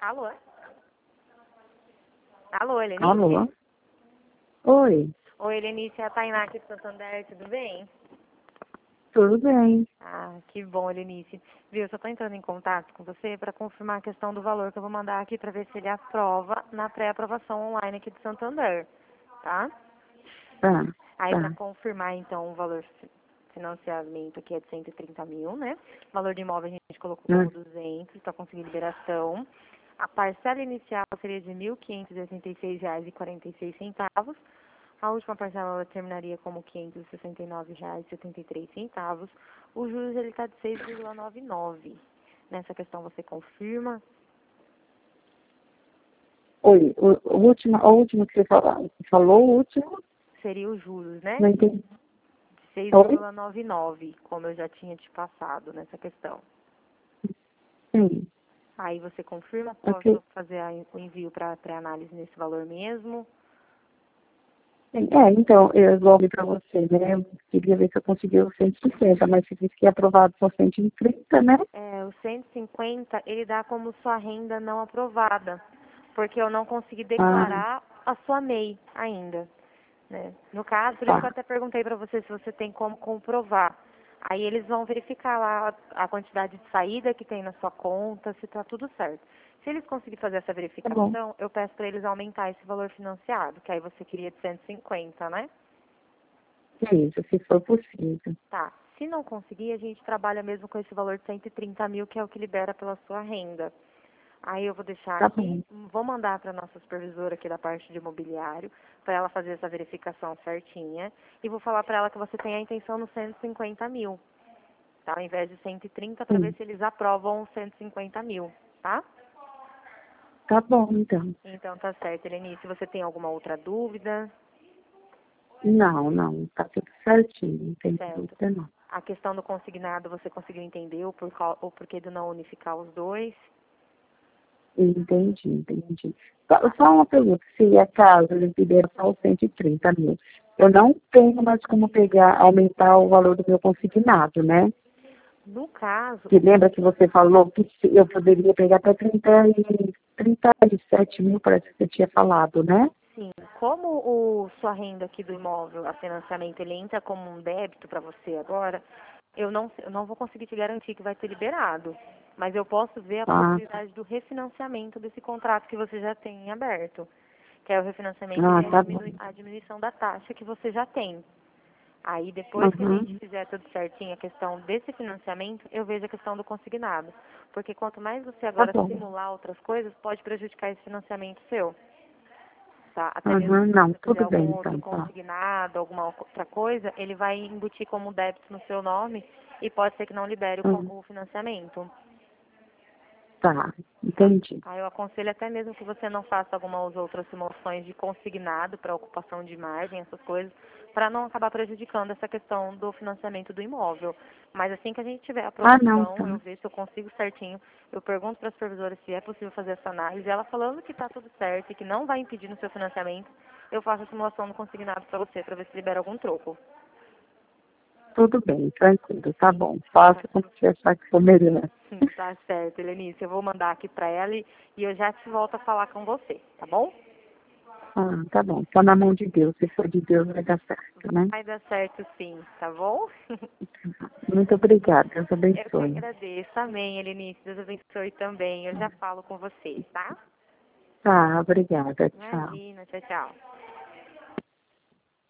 Alô? Alô, Helenice? Alô? Oi, Oi, Helenice, é a Tainá aqui do Santander, tudo bem? tudo bem? Ah, que bom, Helenice. Viu, eu só tô entrando em contato com você para confirmar a questão do valor que eu vou mandar aqui para ver se ele aprova na pré-aprovação online aqui do Santander, tá? Tá, Aí para tá. confirmar, então, o valor financiamento aqui é de 130 mil, né? O valor de imóvel a gente colocou como 200 para conseguir liberação. A parcela inicial seria de R$ 1.586,46. A última parcela ela terminaria como R$ 569,73. O juros ele está de 6,99. Nessa questão você confirma? Oi, o último que você falou, o último, Seria os juros, né? não entendi. De Oi? 6,99, como eu já tinha te passado nessa questão. Sim, Aí você confirma? ok. Posso fazer o envio para pré-análise nesse valor mesmo? Sim, então, eu devolvi para você, né? Eu queria ver se eu conseguia os 150, mas você disse que é aprovado por 130, né? O 150, ele dá como sua renda não aprovada, porque eu não consegui Ah, declarar a sua MEI ainda, né? No caso, por isso que eu tá, até perguntei para você se você tem como comprovar. Aí eles vão verificar lá a quantidade de saída que tem na sua conta, se está tudo certo. Se eles conseguirem fazer essa tá bom. verificação, eu peço para eles aumentar esse valor financiado, que aí você queria de 150, né? Isso, se for possível. Tá. Se não conseguir, a gente trabalha mesmo com esse valor de 130 mil, que é o que libera pela sua renda. Aí eu vou deixar Tá aqui, bom. vou mandar para a nossa supervisora aqui da parte de imobiliário, para ela fazer essa verificação certinha, e vou falar para ela que você tem a intenção no 150 mil, tá? Ao invés de 130, para ver Sim. se eles aprovam os 150 mil, tá? Tá bom, então. Então tá certo, Helenice. Se você tem alguma outra dúvida, Não, não, tá tudo certinho, não tem certo? dúvida não. A questão do consignado, você conseguiu entender o porquê de não unificar os dois? Entendi, entendi. Só uma pergunta, se acaso eles liberam só os 130 mil, eu não tenho mais como pegar, aumentar o valor do meu consignado, né? No caso, Que lembra que você falou que eu poderia pegar até 37 mil, parece que você tinha falado, né? sim, como sua renda aqui do imóvel, a financiamento, ele entra como um débito para você agora, eu não vou conseguir te garantir que vai ter liberado. Mas eu posso ver a Ah, possibilidade do refinanciamento desse contrato que você já tem em aberto. Que é o refinanciamento, ele ah, é tá bom. a diminuição da taxa que você já tem. Aí, depois que a gente Uhum, fizer tudo certinho, a questão desse financiamento, eu vejo a questão do consignado. Porque quanto mais você tá agora bom. simular outras coisas, pode prejudicar esse financiamento seu. Tá? Até mesmo Uhum, se não, você fizer tudo algum bem outro então, tá. consignado, alguma outra coisa, ele vai embutir como débito no seu nome e pode ser que não libere Uhum, o financiamento. tá, Tá? entendi. Aí eu aconselho até mesmo que você não faça algumas outras simulações de consignado para ocupação de margem, essas coisas, para não acabar prejudicando essa questão do financiamento do imóvel. Mas assim que a gente tiver a Ah, não, aprovação, tá. eu vejo se eu consigo certinho, eu pergunto para a supervisora se é possível fazer essa análise, ela falando que está tudo certo e que não vai impedir no seu financiamento, eu faço a simulação do consignado para você, para ver se libera algum troco. Tudo bem, tranquilo, tá bom. Faça como você achar que for melhor. Tá certo, Helenice. Eu vou mandar aqui para ela e eu já te volto a falar com você, tá bom? Ah, tá bom. Tá na mão de Deus. Se for de Deus, vai dar certo, né? Vai dar certo sim, tá bom? Muito obrigada. Deus Eu que abençoe. agradeço. Amém, Helenice. Deus abençoe também. Eu já falo com você, tá? Tá, obrigada. Tchau. Imagina. Tchau, tchau.